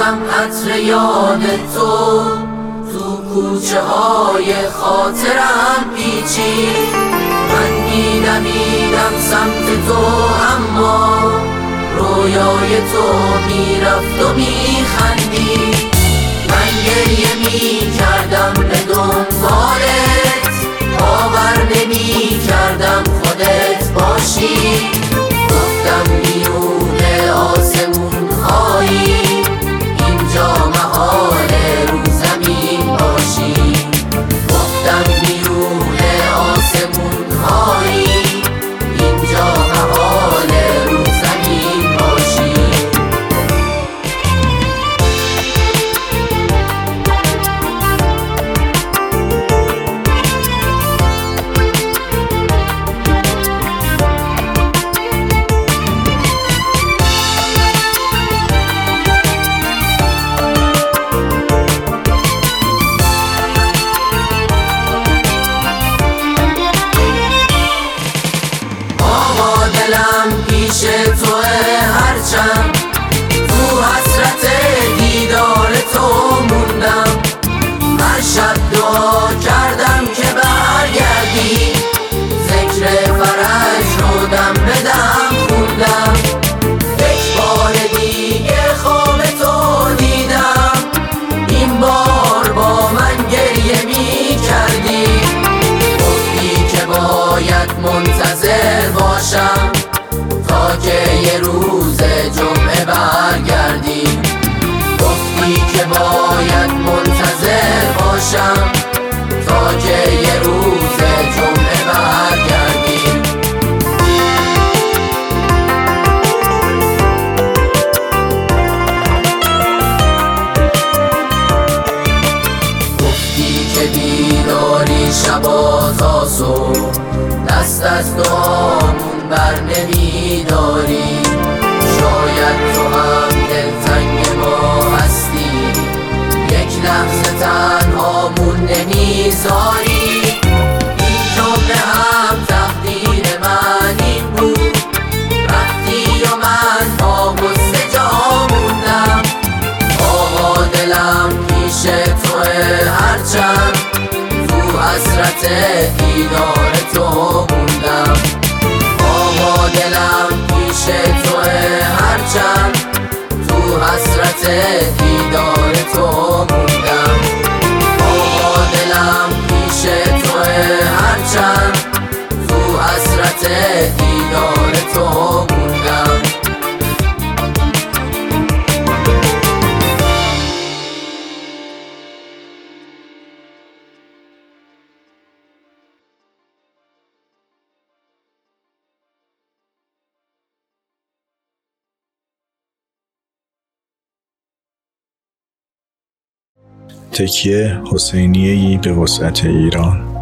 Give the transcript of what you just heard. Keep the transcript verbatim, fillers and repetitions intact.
میندازم عطر یاد تو تو کوچه های خاطرم پیچی. من میدمیدم سمت تو اما رویای تو میرفت و میخندی. من گریه میکردم به دنبالت، باور نمیکردم خودت باشی. گفتم میونه آسمون هایی اینجا محاله رو زمین باشی. گفتم میونه آسمون هایی اینجا محاله رو زمین باشی. دلم پیش توه هرچند تو حسرت دیدار تو موندم. هر شب دعا کردم که برگردی، ذکر فرج رو دم به دم خوندم. یک بار دیگه خواب تو دیدم، این بار با من گریه می کردی. گفتی که باید منتظر باشم تا که یه روز جمعه برگردی. گفتی که باید منتظر باشم تا که یه روز جمعه برگردی. گفتی که بیداری شبا تا صبح، دست از دعامون بر نمیداری. شاید تو هم دلتنگ ما هستی، یک لحظه تنهامون نمیذاری. این جمله هم تقدیر من این بود، رفتی و من با غصه جا موندم. آقا دلم پیش توه هرچند تو حسرت دیدار تو موندم. آقا دلم پیش توه هرچند تو حسرت دیدار تو موندم. آقا دلم پیش توه هرچند تو حسرت دیدار تو موندم. تکیه حسینیه‌ای به وسعت ایران.